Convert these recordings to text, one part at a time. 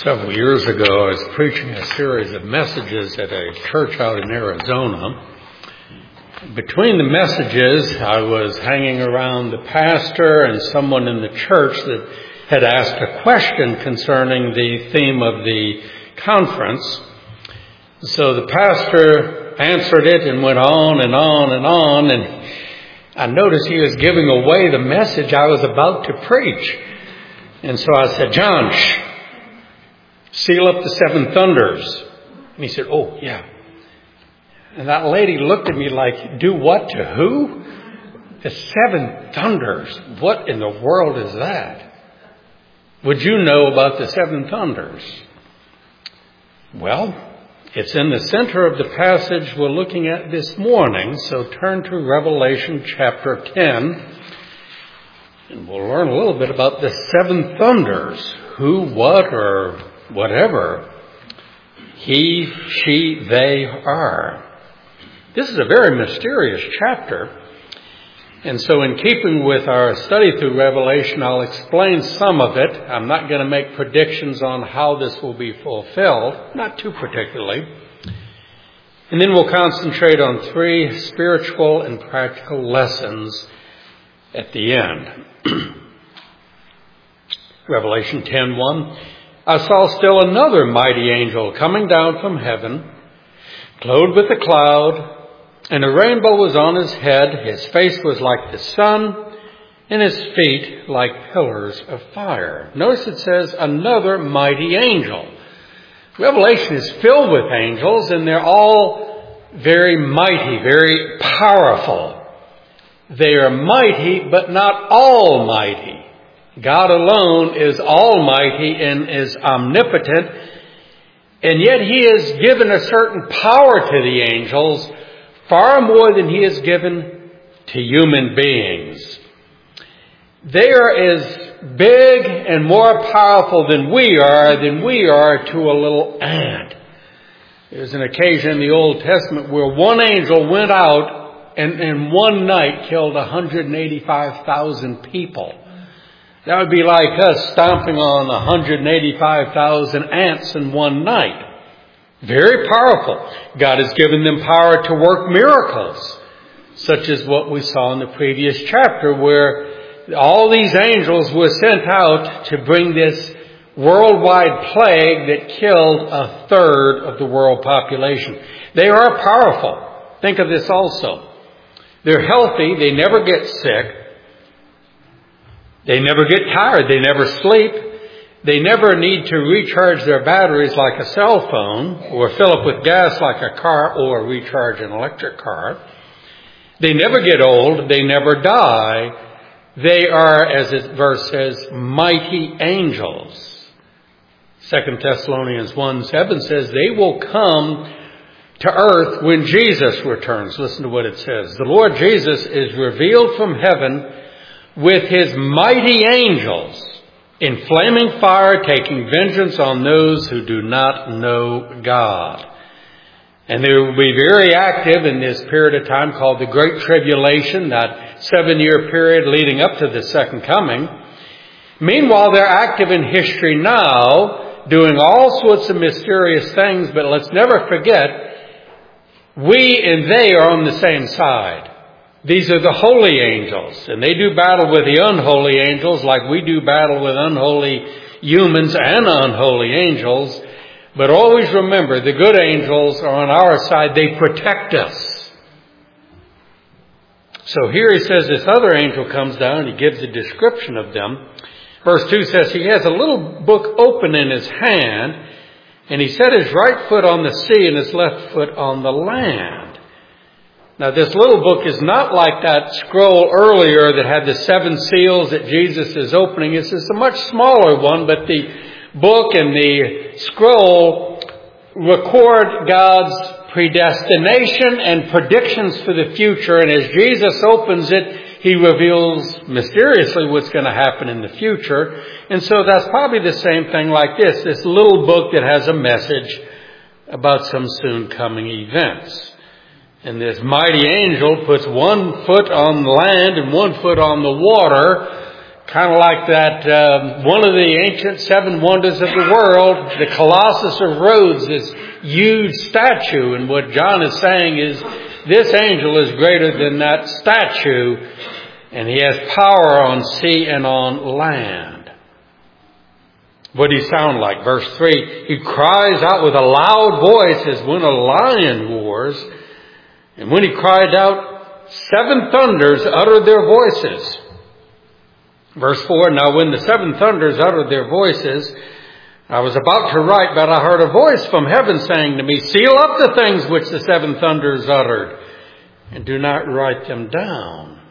Several years ago, I was preaching a series of messages at a church out in Arizona. Between the messages, I was hanging around the pastor and someone in the church that had asked a question concerning the theme of the conference. So the pastor answered it and went on and on and on, and I noticed he was giving away the message I was about to preach. And so I said, "John, seal up the seven thunders." And he said, "Oh, yeah." And that lady looked at me like, "Do what to who?" The seven thunders. What in the world is that? Would you know about the seven thunders? Well, it's in the center of the passage we're looking at this morning. So turn to Revelation chapter 10. And we'll learn a little bit about the seven thunders. Who, what, or whatever he, she, they are. This is a very mysterious chapter. And so in keeping with our study through Revelation, I'll explain some of it. I'm not going to make predictions on how this will be fulfilled, not too particularly. And then we'll concentrate on three spiritual and practical lessons at the end. Revelation 10:1. I saw still another mighty angel coming down from heaven, clothed with a cloud, and a rainbow was on his head. His face was like the sun, and his feet like pillars of fire. Notice it says another mighty angel. Revelation is filled with angels, and they're all very mighty, very powerful. They are mighty, but not almighty. God alone is almighty and is omnipotent, and yet he has given a certain power to the angels, far more than he has given to human beings. They are as big and more powerful than we are to a little ant. There's an occasion in the Old Testament where one angel went out and in one night killed 185,000 people. That would be like us stomping on 185,000 ants in one night. Very powerful. God has given them power to work miracles, such as what we saw in the previous chapter, where all these angels were sent out to bring this worldwide plague that killed a third of the world population. They are powerful. Think of this also. They're healthy. They never get sick. They never get tired. They never sleep. They never need to recharge their batteries like a cell phone or fill up with gas like a car or recharge an electric car. They never get old. They never die. They are, as the verse says, mighty angels. 2 Thessalonians 1:7 says they will come to earth when Jesus returns. Listen to what it says. The Lord Jesus is revealed from heaven with his mighty angels in flaming fire, taking vengeance on those who do not know God. And they will be very active in this period of time called the Great Tribulation, that 7-year period leading up to the second coming. Meanwhile, they're active in history now, doing all sorts of mysterious things, but let's never forget, we and they are on the same side. These are the holy angels, and they do battle with the unholy angels like we do battle with unholy humans and unholy angels. But always remember, the good angels are on our side. They protect us. So here he says this other angel comes down and he gives a description of them. Verse 2 says he has a little book open in his hand, and he set his right foot on the sea and his left foot on the land. Now, this little book is not like that scroll earlier that had the 7 seals that Jesus is opening. This is a much smaller one, but the book and the scroll record God's predestination and predictions for the future. And as Jesus opens it, he reveals mysteriously what's going to happen in the future. And so that's probably the same thing like this little book that has a message about some soon coming events. And this mighty angel puts one foot on land and one foot on the water, Kind of like that, one of the ancient seven wonders of the world, the Colossus of Rhodes, this huge statue. And what John is saying is, this angel is greater than that statue, and he has power on sea and on land. What did he sound like? Verse 3, he cries out with a loud voice as when a lion roars. And when he cried out, 7 thunders uttered their voices. Verse 4, now when the 7 thunders uttered their voices, I was about to write, but I heard a voice from heaven saying to me, seal up the things which the 7 thunders uttered, and do not write them down.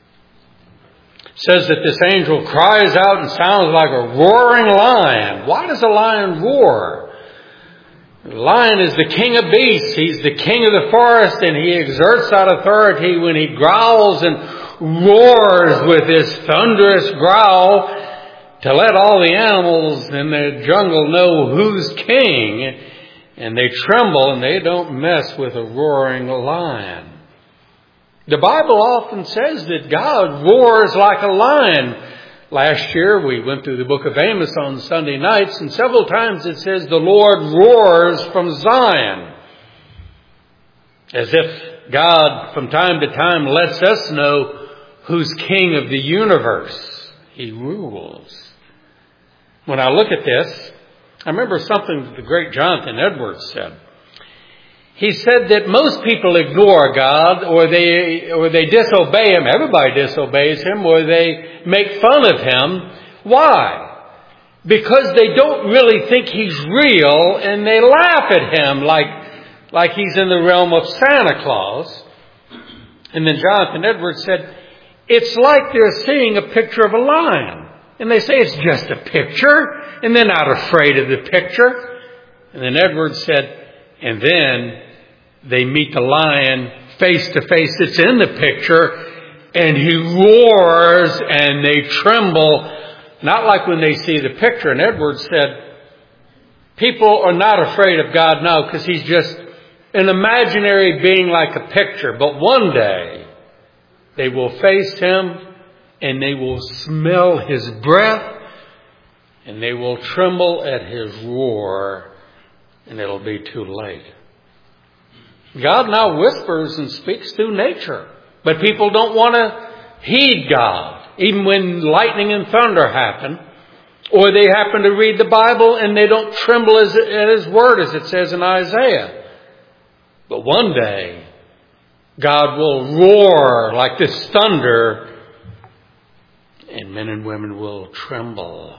It says that this angel cries out and sounds like a roaring lion. Why does a lion roar? The lion is the king of beasts. He's the king of the forest, and he exerts that authority when he growls and roars with his thunderous growl to let all the animals in the jungle know who's king, and they tremble and they don't mess with a roaring lion. The Bible often says that God roars like a lion. Last year we went through the book of Amos on Sunday nights, and several times it says the Lord roars from Zion, as if God from time to time lets us know who's king of the universe. He rules. When I look at this, I remember something that the great Jonathan Edwards said. He said that most people ignore God, or they disobey Him. Everybody disobeys Him, or they make fun of Him. Why? Because they don't really think He's real, and they laugh at Him like He's in the realm of Santa Claus. And then Jonathan Edwards said, it's like they're seeing a picture of a lion. And they say it's just a picture, and they're not afraid of the picture. And then Edwards said, and then they meet the lion face to face that's in the picture, and he roars and they tremble, not like when they see the picture. And Edwards said, people are not afraid of God now because He's just an imaginary being like a picture. But one day they will face Him, and they will smell His breath, and they will tremble at His roar, and it'll be too late. God now whispers and speaks through nature, but people don't want to heed God, even when lightning and thunder happen, or they happen to read the Bible and they don't tremble at His word, as it says in Isaiah. But one day, God will roar like this thunder, and men and women will tremble.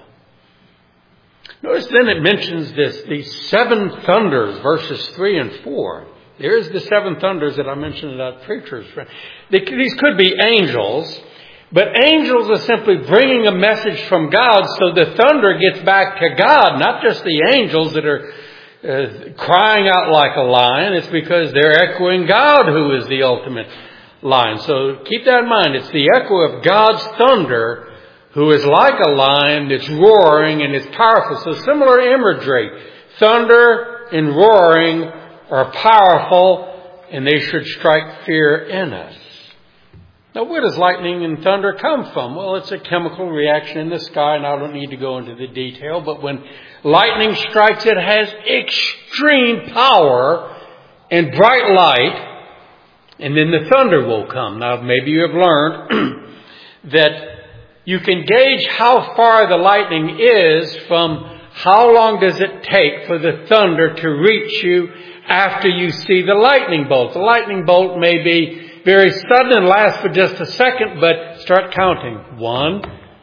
Notice then it mentions these 7 thunders, verses 3 and 4. There's the 7 thunders that I mentioned in that preacher's friend. These could be angels, but angels are simply bringing a message from God, so the thunder gets back to God, not just the angels that are crying out like a lion. It's because they're echoing God, who is the ultimate lion. So keep that in mind. It's the echo of God's thunder, who is like a lion that's roaring and is powerful. So similar imagery. Thunder and roaring are powerful, and they should strike fear in us. Now, where does lightning and thunder come from? Well, it's a chemical reaction in the sky, and I don't need to go into the detail, but when lightning strikes, it has extreme power and bright light, and then the thunder will come. Now, maybe you have learned that you can gauge how far the lightning is from how long does it take for the thunder to reach you after you see the lightning bolt. The lightning bolt may be very sudden and last for just a second, but start counting. 1,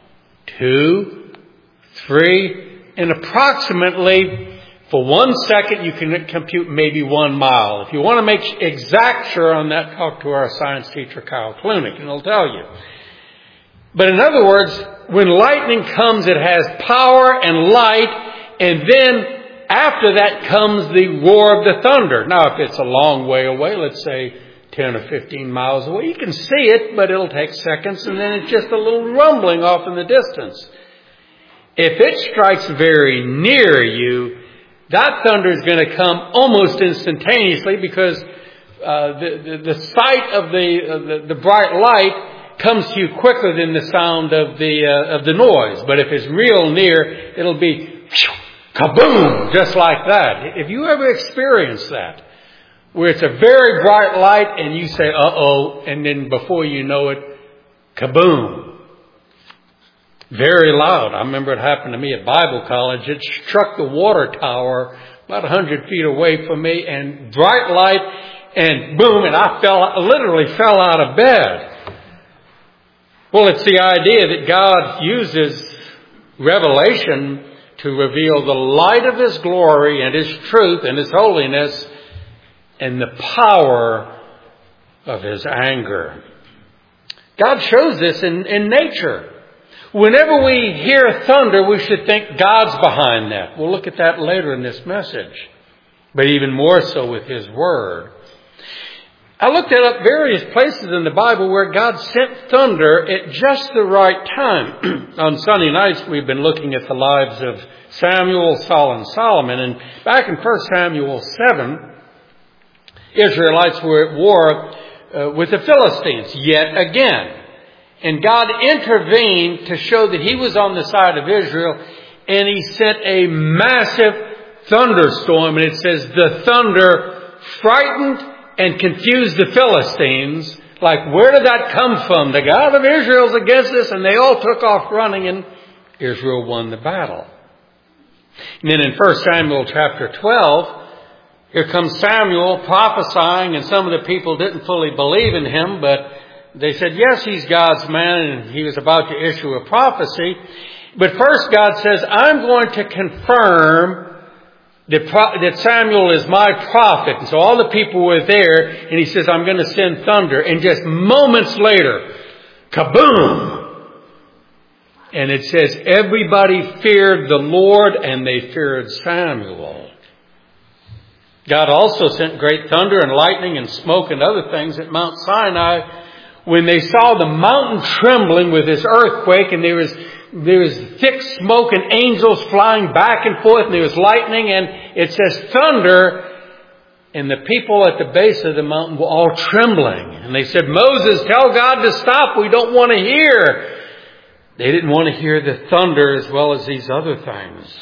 2, 3, and approximately for 1 second you can compute maybe 1 mile. If you want to make exact sure on that, talk to our science teacher, Kyle Klunick, and he'll tell you. But in other words, when lightning comes, it has power and light, and then after that comes the roar of the thunder. Now, if it's a long way away, let's say 10 or 15 miles away, you can see it, but it'll take seconds, and then it's just a little rumbling off in the distance. If it strikes very near you, that thunder is going to come almost instantaneously, because the sight of the bright light comes to you quicker than the sound of the noise. But if it's real near, it'll be kaboom, just like that. Have you ever experienced that? Where it's a very bright light and you say, uh-oh, and then before you know it, kaboom. Very loud. I remember it happened to me at Bible college. It struck the water tower about 100 feet away from me, and bright light, and boom, and I literally fell out of bed. Well, it's the idea that God uses revelation to reveal the light of His glory and His truth and His holiness and the power of His anger. God shows this in nature. Whenever we hear thunder, we should think God's behind that. We'll look at that later in this message, but even more so with His Word. I looked up various places in the Bible where God sent thunder at just the right time. On Sunday nights, we've been looking at the lives of Samuel, Saul, and Solomon. And back in 1 Samuel 7, Israelites were at war with the Philistines yet again. And God intervened to show that He was on the side of Israel, and He sent a massive thunderstorm. And it says the thunder frightened and confused the Philistines. Like, where did that come from? The God of Israel's against us, and they all took off running, and Israel won the battle. And then in 1 Samuel chapter 12, here comes Samuel prophesying, and some of the people didn't fully believe in him, but they said, yes, he's God's man, and he was about to issue a prophecy. But first God says, I'm going to confirm that Samuel is my prophet. And so all the people were there, and he says, I'm going to send thunder. And just moments later, kaboom! And it says, everybody feared the Lord, and they feared Samuel. God also sent great thunder and lightning and smoke and other things at Mount Sinai, when they saw the mountain trembling with this earthquake, and there was thick smoke and angels flying back and forth, and there was lightning, and it says thunder, and the people at the base of the mountain were all trembling. And they said, Moses, tell God to stop. We don't want to hear. They didn't want to hear the thunder as well as these other things.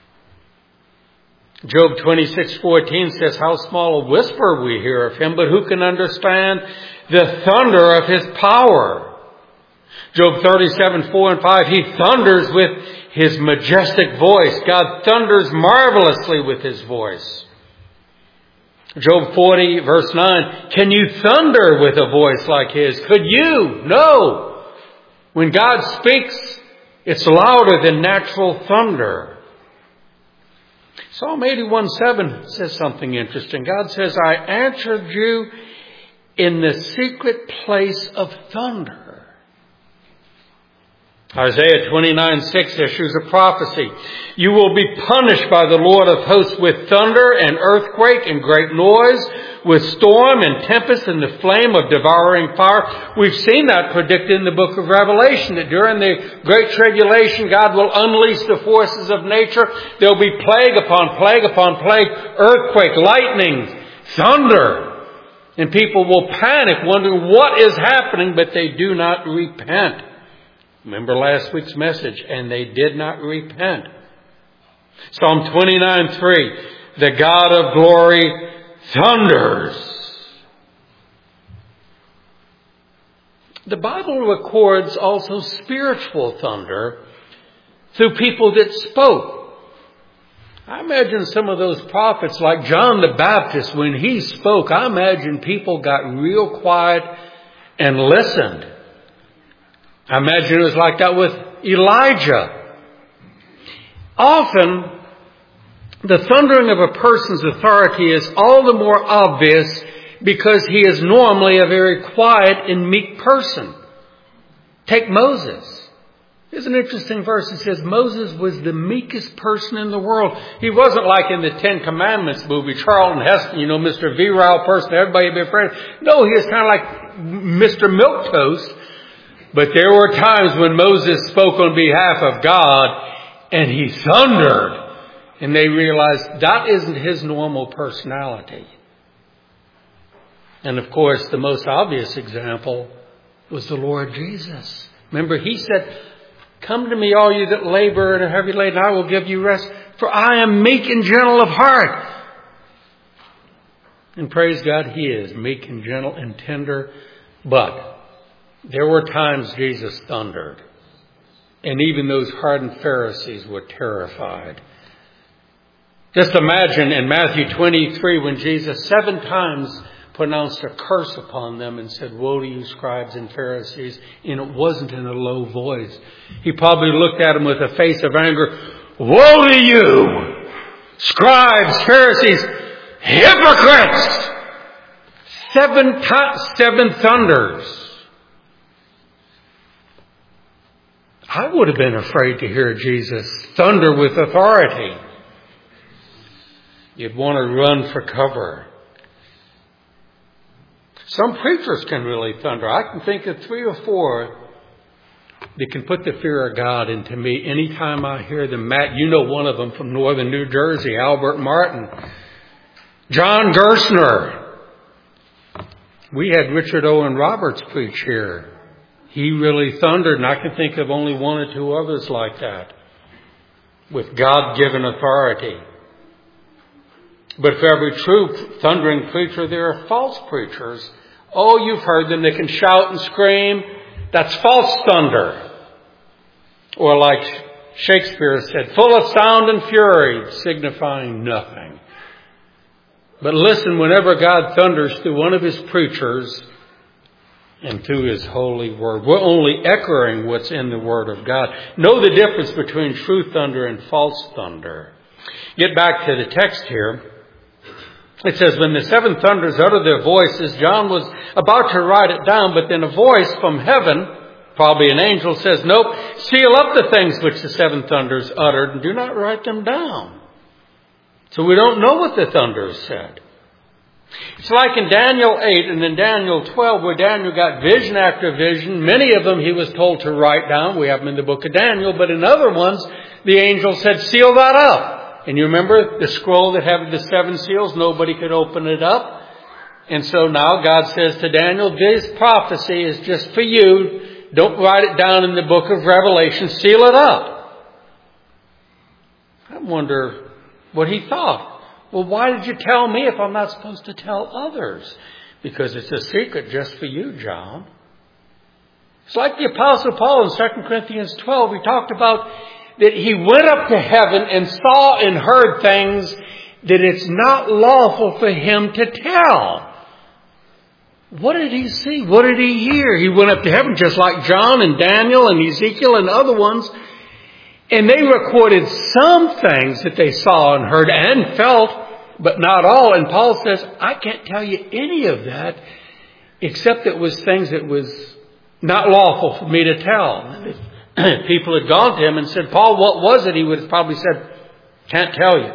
Job 26:14 says, how small a whisper we hear of Him, but who can understand the thunder of His power? Job 37:4 and 5, He thunders with His majestic voice. God thunders marvelously with His voice. Job 40 verse 9, can you thunder with a voice like His? Could you? No. When God speaks, it's louder than natural thunder. Psalm 81:7 says something interesting. God says, I answered you in the secret place of thunder. Isaiah 29:6 issues a prophecy. You will be punished by the Lord of hosts with thunder and earthquake and great noise, with storm and tempest and the flame of devouring fire. We've seen that predicted in the book of Revelation, that during the Great Tribulation, God will unleash the forces of nature. There'll be plague upon plague upon plague, earthquake, lightning, thunder. And people will panic, wondering what is happening, but they do not repent. Remember last week's message, and they did not repent. Psalm 29:3, the God of glory thunders. The Bible records also spiritual thunder through people that spoke. I imagine some of those prophets like John the Baptist, when he spoke, I imagine people got real quiet and listened. I imagine it was like that with Elijah. Often, the thundering of a person's authority is all the more obvious because he is normally a very quiet and meek person. Take Moses. There's an interesting verse that says Moses was the meekest person in the world. He wasn't like in the Ten Commandments movie, Charlton Heston, Mr. Virile person, everybody be afraid. No, he was kind of like Mr. Milquetoast. But there were times when Moses spoke on behalf of God and he thundered. And they realized that isn't his normal personality. And of course, the most obvious example was the Lord Jesus. Remember, He said, "Come to me, all you that labor and are heavy laden, I will give you rest. For I am meek and gentle of heart." And praise God, He is meek and gentle and tender. But there were times Jesus thundered. And even those hardened Pharisees were terrified. Just imagine in Matthew 23 when Jesus 7 times pronounced a curse upon them and said, "Woe to you, scribes and Pharisees." And it wasn't in a low voice. He probably looked at them with a face of anger. "Woe to you, scribes, Pharisees, hypocrites!" 7 thunders. I would have been afraid to hear Jesus thunder with authority. You'd want to run for cover. Some preachers can really thunder. I can think of 3 or 4 that can put the fear of God into me anytime I hear them. Matt, you know one of them from northern New Jersey, Albert Martin. John Gerstner. We had Richard Owen Roberts preach here. He really thundered, and I can think of only 1 or 2 others like that, with God-given authority. But for every true thundering preacher, there are false preachers. Oh, you've heard them. They can shout and scream. That's false thunder. Or like Shakespeare said, full of sound and fury, signifying nothing. But listen, whenever God thunders through one of His preachers and through His holy word, we're only echoing what's in the Word of God. Know the difference between true thunder and false thunder. Get back to the text here. It says, when the 7 thunders uttered their voices, John was about to write it down, but then a voice from heaven, probably an angel, says, "Nope, seal up the things which the 7 thunders uttered and do not write them down." So we don't know what the thunders said. It's like in Daniel 8 and in Daniel 12 where Daniel got vision after vision. Many of them he was told to write down. We have them in the book of Daniel. But in other ones, the angel said, "Seal that up." And you remember the scroll that had the 7 seals? Nobody could open it up. And so now God says to Daniel, "This prophecy is just for you. Don't write it down in the book of Revelation. Seal it up." I wonder what he thought. Well, why did you tell me if I'm not supposed to tell others? Because it's a secret just for you, John. It's like the Apostle Paul in 2 Corinthians 12. He talked about that he went up to heaven and saw and heard things that it's not lawful for him to tell. What did he see? What did he hear? He went up to heaven just like John and Daniel and Ezekiel and other ones. And they recorded some things that they saw and heard and felt, but not all. And Paul says, I can't tell you any of that, except it was things that was not lawful for me to tell. If people had gone to him and said, "Paul, what was it?" he would have probably said, "Can't tell you."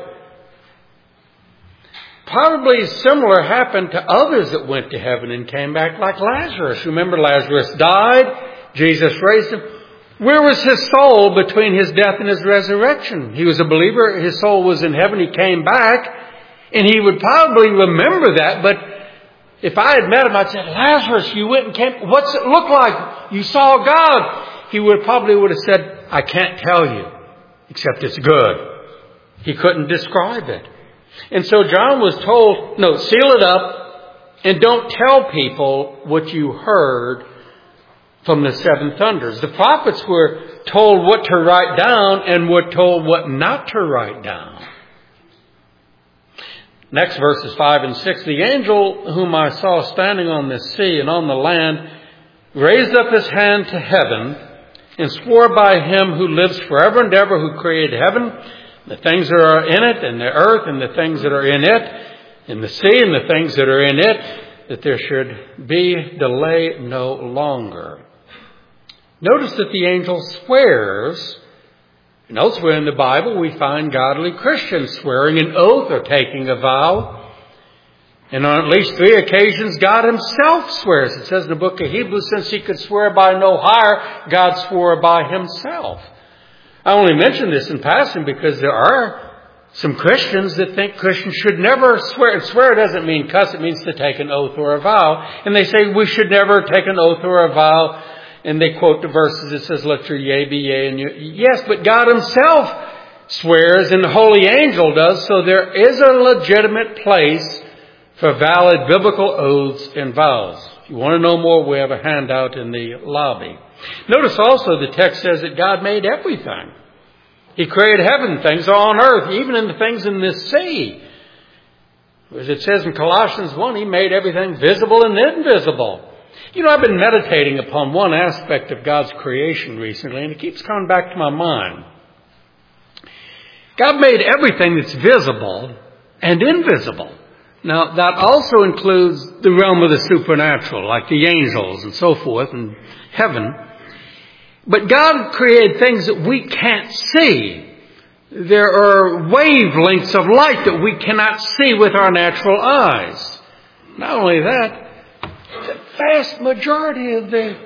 Probably similar happened to others that went to heaven and came back, like Lazarus. Remember, Lazarus died. Jesus raised him. Where was his soul between his death and his resurrection? He was a believer. His soul was in heaven. He came back. And he would probably remember that. But if I had met him, I'd say, "Lazarus, you went and came. What's it look like? You saw God." He would have said, "I can't tell you, except it's good." He couldn't describe it. And so John was told, no, seal it up and don't tell people what you heard from the 7 thunders. The prophets were told what to write down and were told what not to write down. Next, verses 5 and 6. The angel whom I saw standing on the sea and on the land raised up his hand to heaven and swore by him who lives forever and ever, who created heaven, the things that are in it, and the earth, and the things that are in it, and the sea, and the things that are in it, that there should be delay no longer. Notice that the angel swears. And elsewhere in the Bible, we find godly Christians swearing an oath or taking a vow. And on at least 3 occasions, God himself swears. It says in the book of Hebrews, since he could swear by no higher, God swore by himself. I only mention this in passing because there are some Christians that think Christians should never swear. Swear doesn't mean cuss. It means to take an oath or a vow. And they say we should never take an oath or a vow. And they quote the verses that says, let your yea be yea and your... Yes, but God himself swears and the holy angel does. So there is a legitimate place for valid biblical oaths and vows. If you want to know more, we have a handout in the lobby. Notice also the text says that God made everything. He created heaven, things on earth, even in the things in this sea. As it says in Colossians 1, he made everything visible and invisible. You know, I've been meditating upon one aspect of God's creation recently, and it keeps coming back to my mind. God made everything that's visible and invisible. Now, that also includes the realm of the supernatural, like the angels and so forth, and heaven. But God created things that we can't see. There are wavelengths of light that we cannot see with our natural eyes. Not only that, the vast majority of the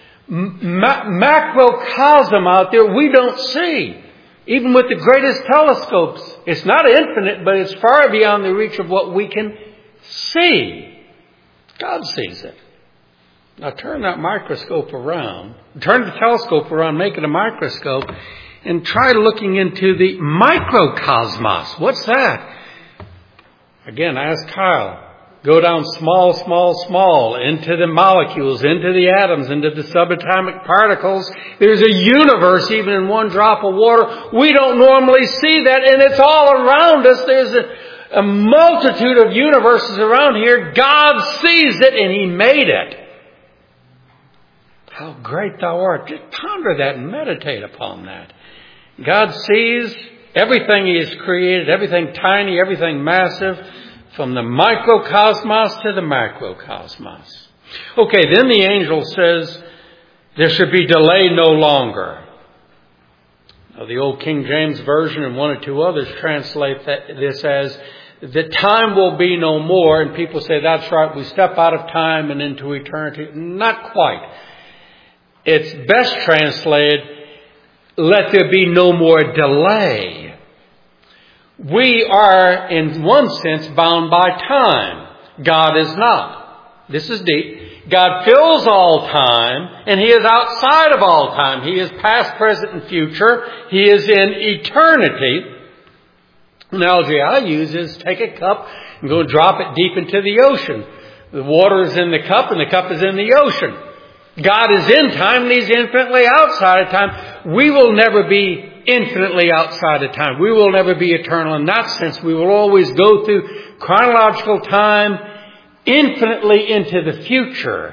macrocosm out there we don't see. Even with the greatest telescopes, it's not infinite, but it's far beyond the reach of what we can see. God sees it. Now turn that microscope around. Turn the telescope around, make it a microscope, and try looking into the microcosmos. What's that? Again, ask Kyle. Go down small, small, small, into the molecules, into the atoms, into the subatomic particles. There's a universe even in one drop of water. We don't normally see that, and it's all around us. There's a multitude of universes around here. God sees it, and he made it. How great thou art. Just ponder that and meditate upon that. God sees everything he has created, everything tiny, everything massive, from the microcosmos to the macrocosmos. Okay, then the angel says there should be delay no longer. Now, the old King James Version and one or two others translate this as the time will be no more. And people say, that's right, we step out of time and into eternity. Not quite. It's best translated, let there be no more delay. We are, in one sense, bound by time. God is not. This is deep. God fills all time, and he is outside of all time. He is past, present, and future. He is in eternity. The analogy I use is take a cup and go drop it deep into the ocean. The water is in the cup, and the cup is in the ocean. God is in time, and he's infinitely outside of time. We will never be infinitely outside of time. We will never be eternal in that sense. We will always go through chronological time infinitely into the future.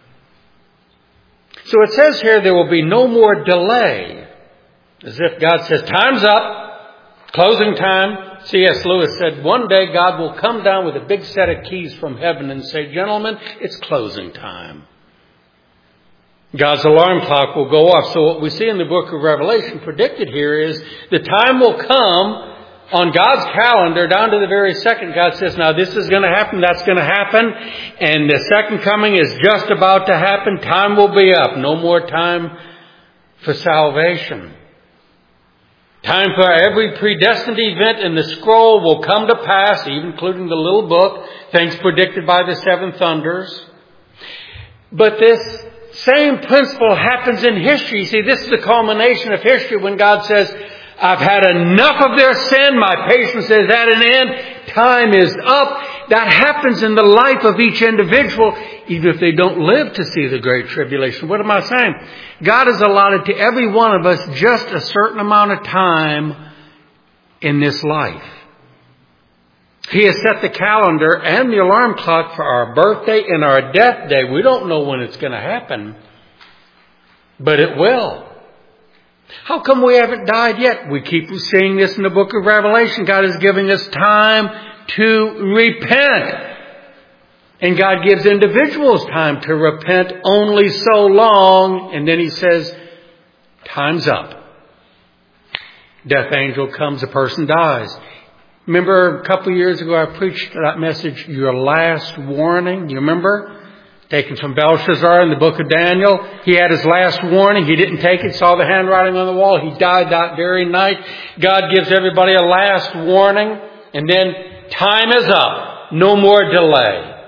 So it says here there will be no more delay. As if God says, time's up, closing time. C.S. Lewis said, one day God will come down with a big set of keys from heaven and say, gentlemen, it's closing time. God's alarm clock will go off. So what we see in the book of Revelation predicted here is the time will come on God's calendar down to the very second. God says, now this is going to happen, that's going to happen, and the second coming is just about to happen. Time will be up. No more time for salvation. Time for every predestined event in the scroll will come to pass, even including the little book, things predicted by the seven thunders. But this same principle happens in history. You see, this is the culmination of history when God says, I've had enough of their sin. My patience is at an end. Time is up. That happens in the life of each individual, even if they don't live to see the Great Tribulation. What am I saying? God has allotted to every one of us just a certain amount of time in this life. He has set the calendar and the alarm clock for our birthday and our death day. We don't know when it's going to happen, but it will. How come we haven't died yet? We keep seeing this in the book of Revelation. God is giving us time to repent. And God gives individuals time to repent only so long. And then he says, time's up. Death angel comes, a person dies. Remember a couple of years ago I preached that message, Your Last Warning? You remember? Taken from Belshazzar in the book of Daniel. He had his last warning. He didn't take it. Saw the handwriting on the wall. He died that very night. God gives everybody a last warning. And then time is up. No more delay.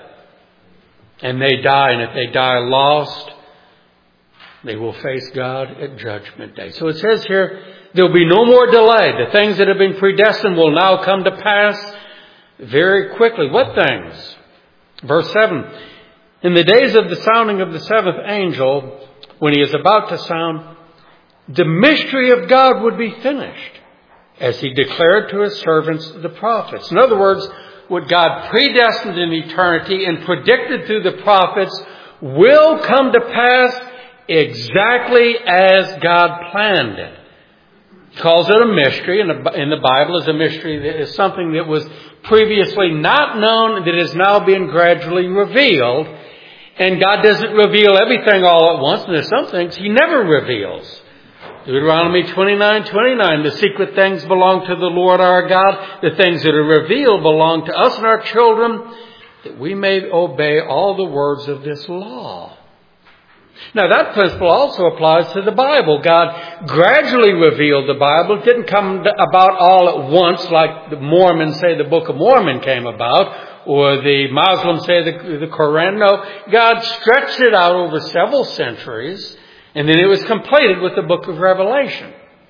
And they die. And if they die lost, they will face God at Judgment Day. So it says here, there will be no more delay. The things that have been predestined will now come to pass very quickly. What things? Verse 7. In the days of the sounding of the seventh angel, when he is about to sound, the mystery of God would be finished, as he declared to his servants, the prophets. In other words, what God predestined in eternity and predicted through the prophets will come to pass exactly as God planned it. He calls it a mystery, and in the Bible is a mystery that is something that was previously not known, that is now being gradually revealed. And God doesn't reveal everything all at once, and there's some things He never reveals. Deuteronomy 29:29, the secret things belong to the Lord our God. The things that are revealed belong to us and our children, that we may obey all the words of this law. Now that principle also applies to the Bible. God gradually revealed the Bible. It didn't come about all at once like the Mormons say the Book of Mormon came about, or the Muslims say the Quran. No, God stretched it out over several centuries, and then it was completed with the book of Revelation.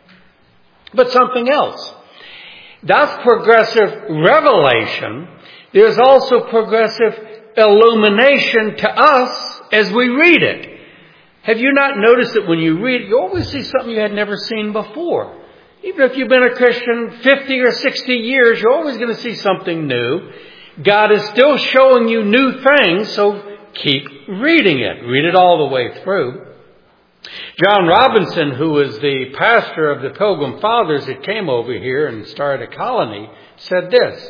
But something else. That's progressive revelation. There's also progressive illumination to us as we read it. Have you not noticed that when you read it, you always see something you had never seen before? Even if you've been a Christian 50 or 60 years, you're always going to see something new. God is still showing you new things, so keep reading it. Read it all the way through. John Robinson, who was the pastor of the Pilgrim Fathers that came over here and started a colony, said this: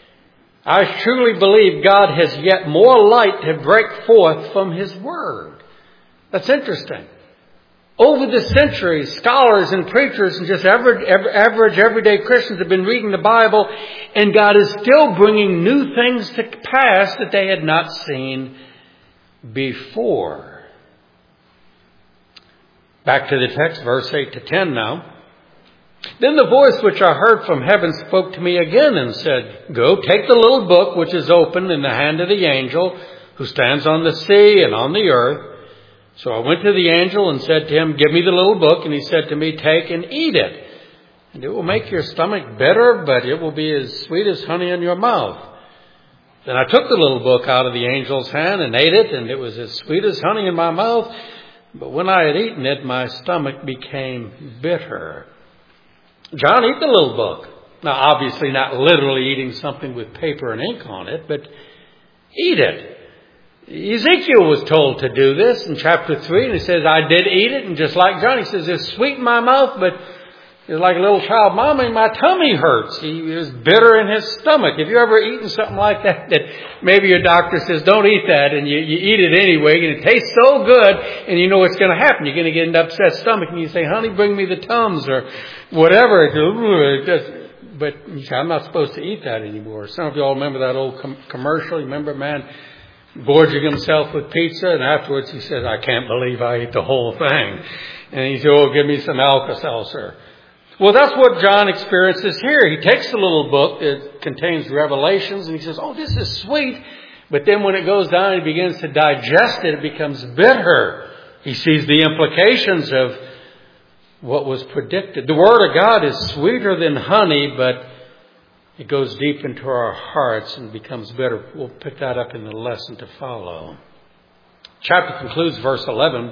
I truly believe God has yet more light to break forth from His Word. That's interesting. Over the centuries, scholars and preachers and just average everyday Christians have been reading the Bible, and God is still bringing new things to pass that they had not seen before. Back to the text, verse 8 to 10 now. Then the voice which I heard from heaven spoke to me again and said, Go, take the little book which is open in the hand of the angel who stands on the sea and on the earth. So I went to the angel and said to him, Give me the little book. And he said to me, Take and eat it. And it will make your stomach bitter, but it will be as sweet as honey in your mouth. Then I took the little book out of the angel's hand and ate it, and it was as sweet as honey in my mouth. But when I had eaten it, my stomach became bitter. John, eat the little book. Now, obviously not literally eating something with paper and ink on it, but eat it. Ezekiel was told to do this in chapter 3, and he says, I did eat it, and just like John, he says, it's sweet in my mouth, but it's like a little child, Mommy, my tummy hurts. He was bitter in his stomach. Have you ever eaten something like that maybe your doctor says, don't eat that, and you eat it anyway, and it tastes so good, and you know what's going to happen. You're going to get an upset stomach, and you say, honey, bring me the Tums, or whatever. But you say, I'm not supposed to eat that anymore. Some of you all remember that old commercial. You remember, man gorging himself with pizza, and afterwards he says, I can't believe I ate the whole thing. And he said, oh, give me some Alka-Seltzer. Well, that's what John experiences here. He takes the little book that contains revelations, and he says, oh, this is sweet. But then when it goes down and he begins to digest it, it becomes bitter. He sees the implications of what was predicted. The Word of God is sweeter than honey, but it goes deep into our hearts and becomes bitter. We'll pick that up in the lesson to follow. Chapter concludes verse 11.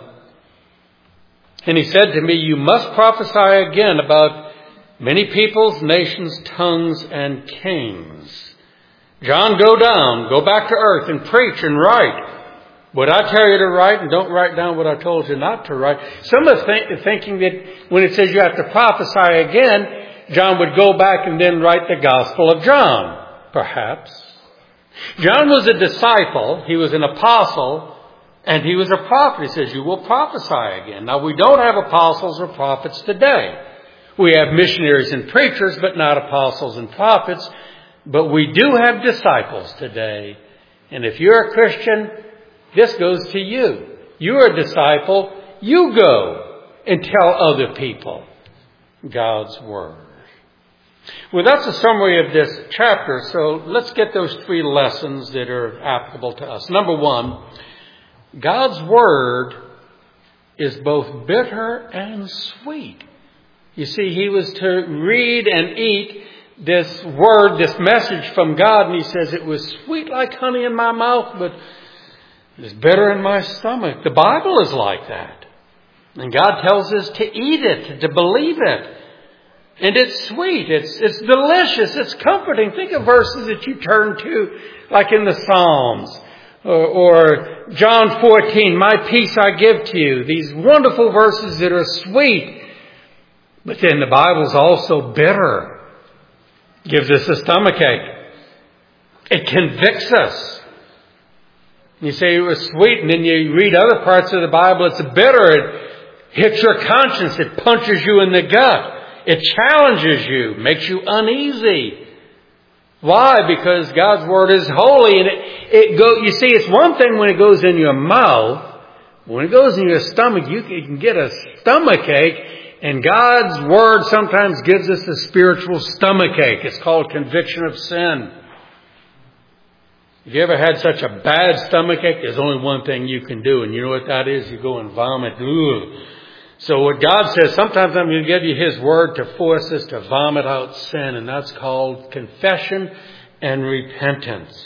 And he said to me, you must prophesy again about many peoples, nations, tongues, and kings. John, go back to earth and preach and write. What I tell you to write, and don't write down what I told you not to write. Some are thinking that when it says you have to prophesy again, John would go back and then write the Gospel of John, perhaps. John was a disciple. He was an apostle, and he was a prophet. He says, you will prophesy again. Now, we don't have apostles or prophets today. We have missionaries and preachers, but not apostles and prophets. But we do have disciples today. And if you're a Christian, This goes to you. You're a disciple. You go and tell other people God's Word. Well, that's a summary of this chapter. So let's get those 3 lessons that are applicable to us. Number 1, God's Word is both bitter and sweet. You see, he was to read and eat this word, this message from God, and he says it was sweet like honey in my mouth, but it's bitter in my stomach. The Bible is like that. And God tells us to eat it, to believe it. And it's sweet, it's delicious, it's comforting. Think of verses that you turn to, like in the Psalms. Or John 14, my peace I give to you. These wonderful verses that are sweet. But then the Bible's also bitter. Gives us a stomachache. It convicts us. You say it was sweet, and then you read other parts of the Bible, it's bitter. It hits your conscience. It punches you in the gut. It challenges you, makes you uneasy. Why? Because God's Word is holy, and you see, it's one thing when it goes in your mouth. When it goes in your stomach, you can get a stomachache. And God's Word sometimes gives us a spiritual stomachache. It's called conviction of sin. If you ever had such a bad stomachache, there's only one thing you can do. And you know what that is? You go and vomit. Ugh. So what God says, sometimes I'm going to give you His Word to force us to vomit out sin. And that's called confession and repentance.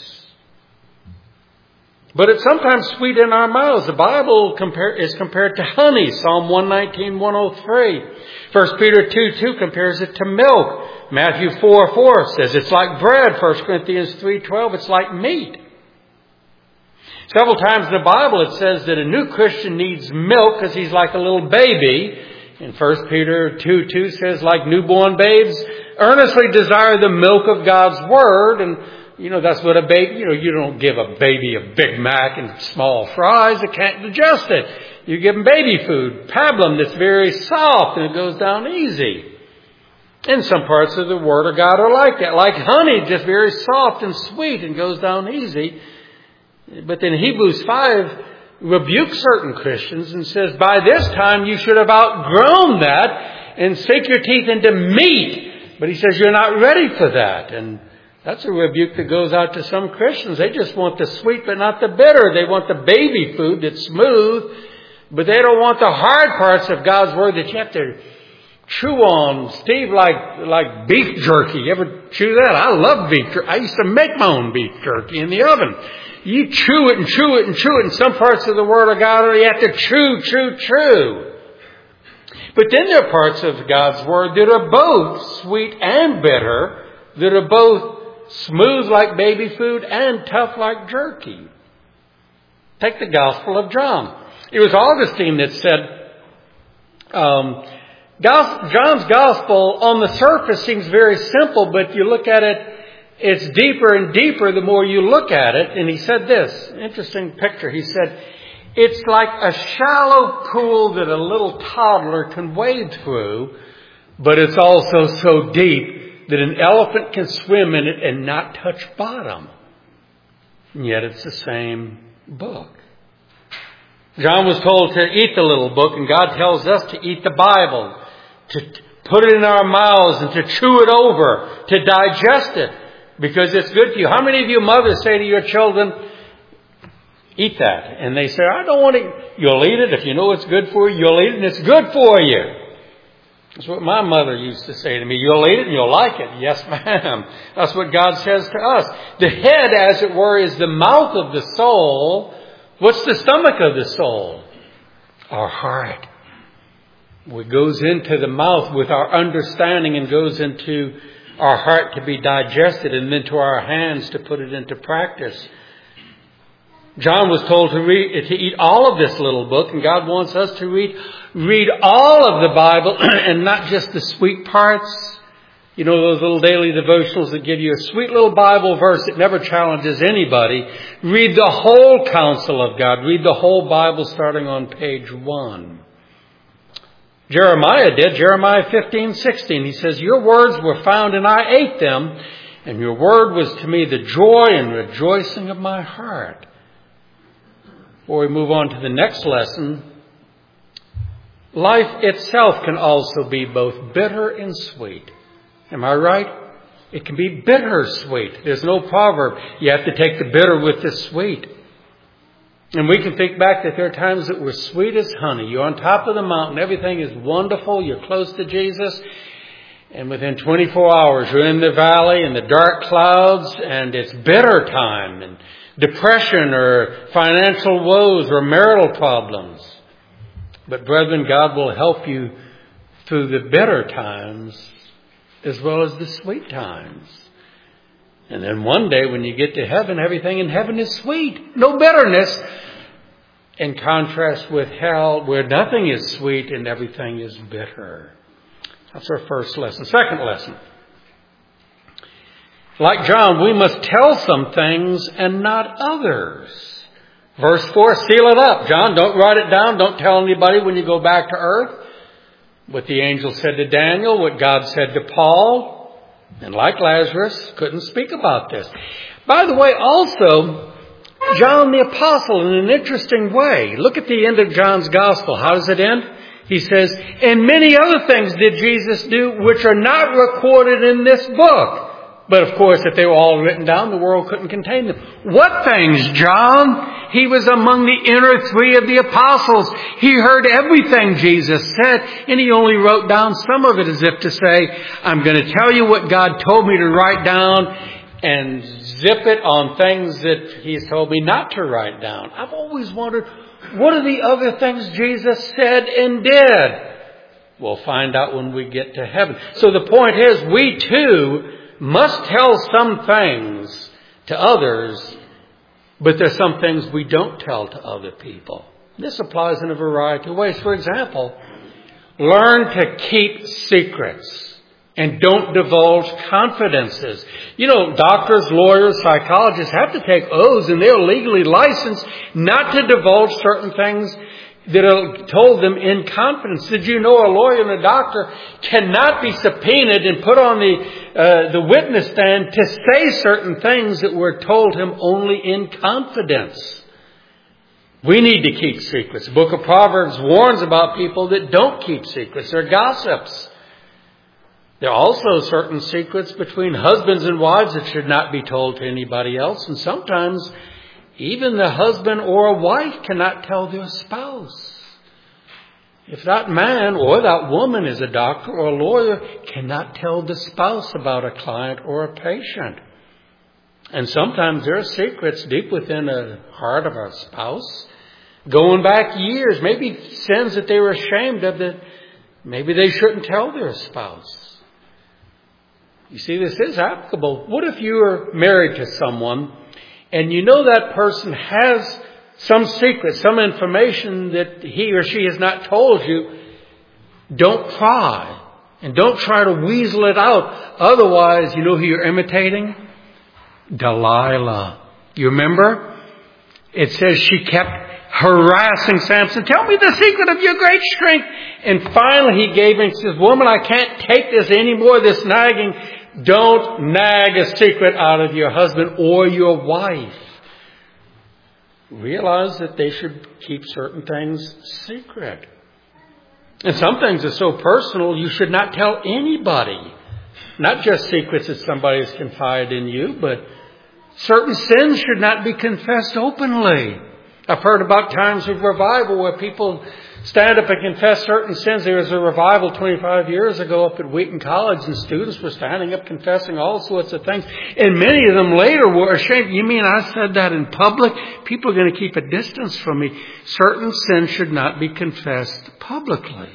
But it's sometimes sweet in our mouths. The Bible is compared to honey. Psalm 119, 103. 1 Peter 2:2 compares it to milk. Matthew 4:4 says it's like bread. 1 Corinthians 3:12, it's like meat. Several times in the Bible it says that a new Christian needs milk because he's like a little baby. And 1 Peter 2:2 says, like newborn babes, earnestly desire the milk of God's Word. And that's what a baby, you don't give a baby a Big Mac and small fries. It can't digest it. You give them baby food, pablum, that's very soft and it goes down easy. And some parts of the Word of God are like that. Like honey, just very soft and sweet and goes down easy. But then Hebrews 5 rebukes certain Christians and says, by this time you should have outgrown that and sink your teeth into meat. But he says you're not ready for that. And that's a rebuke that goes out to some Christians. They just want the sweet but not the bitter. They want the baby food that's smooth, but they don't want the hard parts of God's Word that you have to chew on. Steve, like beef jerky. You ever chew that? I love beef jerky. I used to make my own beef jerky in the oven. You chew it and chew it and chew it. And some parts of the Word of God, you have to chew. But then there are parts of God's Word that are both sweet and bitter, that are both smooth like baby food and tough like jerky. Take the Gospel of John. It was Augustine that said, John's Gospel on the surface seems very simple, but if you look at it, it's deeper and deeper the more you look at it. And he said this, interesting picture. He said, it's like a shallow pool that a little toddler can wade through, but it's also so deep that an elephant can swim in it and not touch bottom. And yet it's the same book. John was told to eat the little book, and God tells us to eat the Bible, to put it in our mouths and to chew it over, to digest it, because it's good for you. How many of you mothers say to your children, eat that? And they say, I don't want to. You'll eat it. If you know it's good for you, you'll eat it, and it's good for you. That's what my mother used to say to me. You'll eat it and you'll like it. Yes, ma'am. That's what God says to us. The head, as it were, is the mouth of the soul. What's the stomach of the soul? Our heart. It goes into the mouth with our understanding and goes into our heart to be digested and then to our hands to put it into practice. John was told to eat all of this little book, and God wants us to read all of the Bible and not just the sweet parts. You know, those little daily devotionals that give you a sweet little Bible verse that never challenges anybody. Read the whole counsel of God. Read the whole Bible starting on page 1. Jeremiah did. Jeremiah 15:16. He says, your words were found and I ate them, and your word was to me the joy and rejoicing of my heart. Before we move on to the next lesson, life itself can also be both bitter and sweet. Am I right? It can be bittersweet. There's no proverb. You have to take the bitter with the sweet. And we can think back that there are times that were sweet as honey. You're on top of the mountain. Everything is wonderful. You're close to Jesus. And within 24 hours, you're in the valley in the dark clouds, and it's bitter time and depression or financial woes or marital problems. But brethren, God will help you through the bitter times as well as the sweet times. And then one day when you get to heaven, everything in heaven is sweet. No bitterness. In contrast with hell, where nothing is sweet and everything is bitter. That's our first lesson. Second lesson. Like John, we must tell some things and not others. Verse 4, seal it up. John, don't write it down. Don't tell anybody when you go back to earth what the angel said to Daniel, what God said to Paul. And like Lazarus, couldn't speak about this. By the way, also, John the Apostle, in an interesting way. Look at the end of John's Gospel. How does it end? He says, and many other things did Jesus do which are not recorded in this book. But of course, if they were all written down, the world couldn't contain them. What things, John? He was among the inner three of the apostles. He heard everything Jesus said, and he only wrote down some of it as if to say, I'm going to tell you what God told me to write down and zip it on things that He's told me not to write down. I've always wondered, what are the other things Jesus said and did? We'll find out when we get to heaven. So the point is, we too must tell some things to others, but there's some things we don't tell to other people. This applies in a variety of ways. For example, learn to keep secrets and don't divulge confidences. You know, doctors, lawyers, psychologists have to take oaths, and they're legally licensed not to divulge certain things that are told them in confidence. Did you know a lawyer and a doctor cannot be subpoenaed and put on the witness stand to say certain things that were told him only in confidence? We need to keep secrets. The book of Proverbs warns about people that don't keep secrets. They're gossips. There are also certain secrets between husbands and wives that should not be told to anybody else. And sometimes even the husband or a wife cannot tell their spouse. If that man or that woman is a doctor or a lawyer, cannot tell the spouse about a client or a patient. And sometimes there are secrets deep within the heart of our spouse, going back years, maybe sins that they were ashamed of that maybe they shouldn't tell their spouse. You see, this is applicable. What if you were married to someone and you know that person has some secret, some information that he or she has not told you? Don't pry and don't try to weasel it out. Otherwise, you know who you're imitating? Delilah. You remember? It says she kept harassing Samson. Tell me the secret of your great strength. And finally he gave in. He says, woman, I can't take this anymore, this nagging. Don't nag a secret out of your husband or your wife. Realize that they should keep certain things secret. And some things are so personal you should not tell anybody. Not just secrets that somebody has confided in you, but certain sins should not be confessed openly. I've heard about times of revival where people stand up and confess certain sins. There was a revival 25 years ago up at Wheaton College, and students were standing up confessing all sorts of things. And many of them later were ashamed. You mean I said that in public? People are going to keep a distance from me. Certain sins should not be confessed publicly.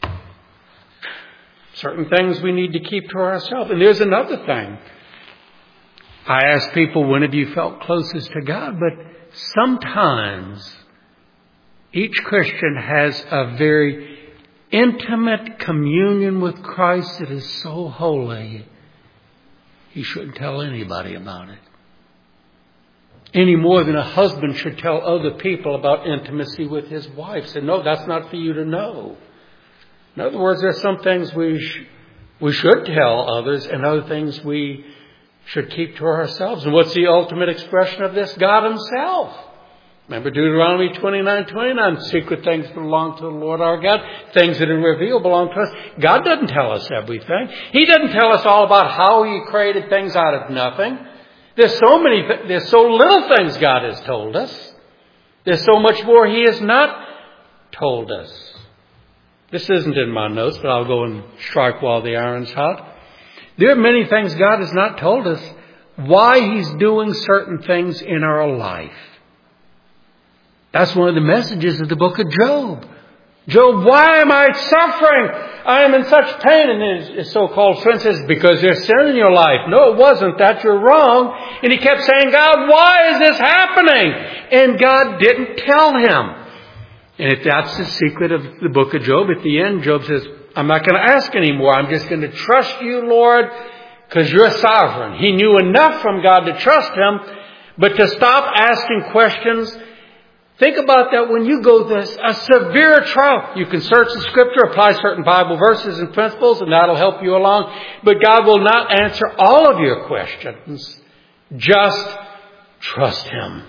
Certain things we need to keep to ourselves. And there's another thing. I ask people, when have you felt closest to God? But sometimes each Christian has a very intimate communion with Christ that is so holy, he shouldn't tell anybody about it. Any more than a husband should tell other people about intimacy with his wife. Say, no, that's not for you to know. In other words, there are some things we should tell others and other things we should keep to ourselves. And what's the ultimate expression of this? God Himself. Remember Deuteronomy 29:29, secret things belong to the Lord our God. Things that are revealed belong to us. God doesn't tell us everything. He doesn't tell us all about how He created things out of nothing. There's so little things God has told us. There's so much more He has not told us. This isn't in my notes, but I'll go and strike while the iron's hot. There are many things God has not told us. Why He's doing certain things in our life. That's one of the messages of the book of Job. Job, why am I suffering? I am in such pain. And his so-called friend says, because there's sin in your life. No, it wasn't that. You're wrong. And he kept saying, God, why is this happening? And God didn't tell him. And if that's the secret of the book of Job, at the end, Job says, I'm not going to ask anymore. I'm just going to trust you, Lord, because you're sovereign. He knew enough from God to trust Him, but to stop asking questions. Think about that when you go through a severe trial. You can search the Scripture, apply certain Bible verses and principles, and that'll help you along. But God will not answer all of your questions. Just trust Him.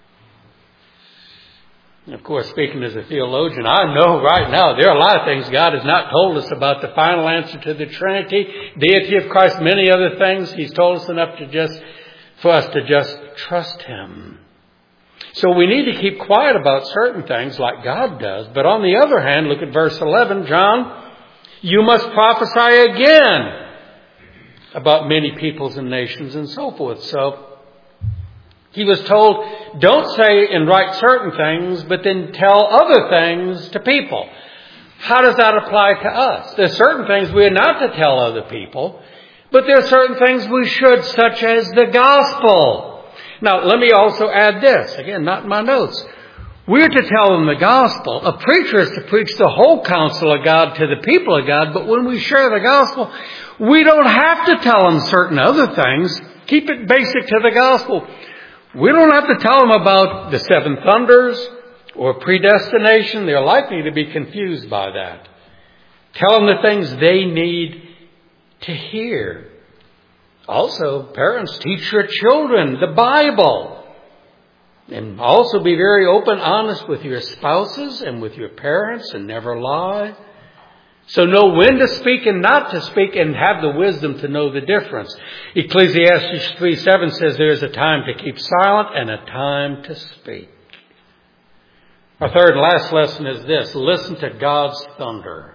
And of course, speaking as a theologian, I know right now there are a lot of things God has not told us about the final answer to the Trinity, deity of Christ, many other things. He's told us enough for us to just trust Him. So we need to keep quiet about certain things like God does. But on the other hand, look at verse 11, John. You must prophesy again about many peoples and nations and so forth. So he was told, don't say and write certain things, but then tell other things to people. How does that apply to us? There's certain things we are not to tell other people, but there are certain things we should, such as the gospel. Now, let me also add this. Again, not in my notes. We're to tell them the gospel. A preacher is to preach the whole counsel of God to the people of God. But when we share the gospel, we don't have to tell them certain other things. Keep it basic to the gospel. We don't have to tell them about the seven thunders or predestination. They're likely to be confused by that. Tell them the things they need to hear. Also, parents, teach your children the Bible. And also be very open, honest with your spouses and with your parents and never lie. So know when to speak and not to speak and have the wisdom to know the difference. Ecclesiastes 3:7 says there is a time to keep silent and a time to speak. Our third and last lesson is this. Listen to God's thunder.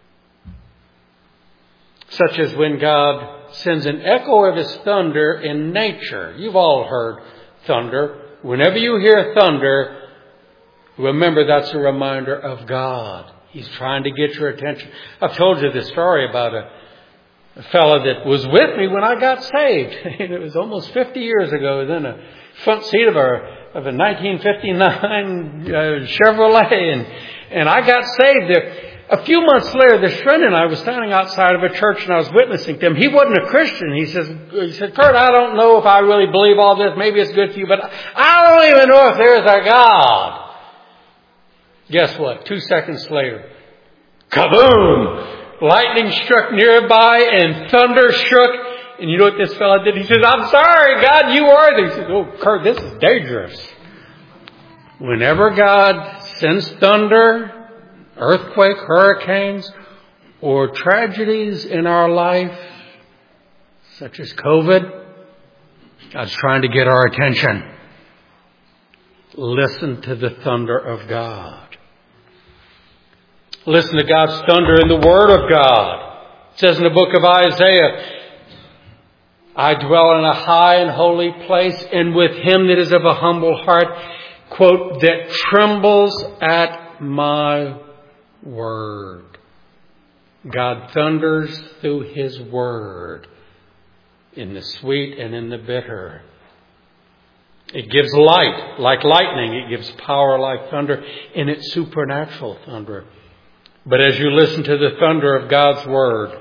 Such as when God sends an echo of His thunder in nature. You've all heard thunder. Whenever you hear thunder, remember that's a reminder of God. He's trying to get your attention. I've told you this story about a fellow that was with me when I got saved. And it was almost 50 years ago. It was in a front seat of a 1959 Chevrolet. And I got saved there. A few months later, this friend and I was standing outside of a church and I was witnessing to him. He wasn't a Christian. He said, Kurt, I don't know if I really believe all this. Maybe it's good for you, but I don't even know if there's a God. Guess what? 2 seconds later, kaboom! Lightning struck nearby and thunder shook. And you know what this fellow did? He says, I'm sorry, God, you are there. He says, oh, Kurt, this is dangerous. Whenever God sends thunder, earthquake, hurricanes, or tragedies in our life, such as COVID, God's trying to get our attention. Listen to the thunder of God. Listen to God's thunder in the Word of God. It says in the book of Isaiah, I dwell in a high and holy place, and with him that is of a humble heart, quote, that trembles at my word. God thunders through His Word in the sweet and in the bitter. It gives light like lightning. It gives power like thunder, and it's supernatural thunder. But as you listen to the thunder of God's Word,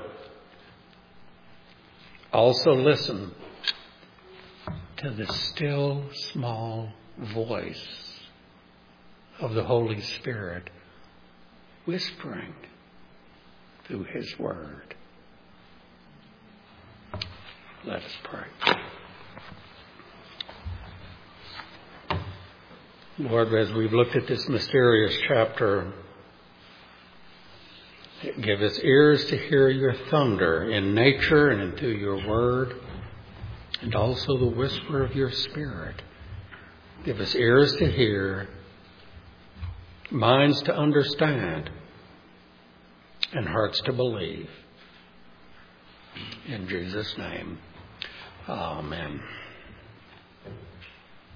also listen to the still small voice of the Holy Spirit whispering through His Word. Let us pray. Lord, as we've looked at this mysterious chapter, give us ears to hear your thunder in nature and through your word, and also the whisper of your Spirit. Give us ears to hear, minds to understand, and hearts to believe. In Jesus' name, amen.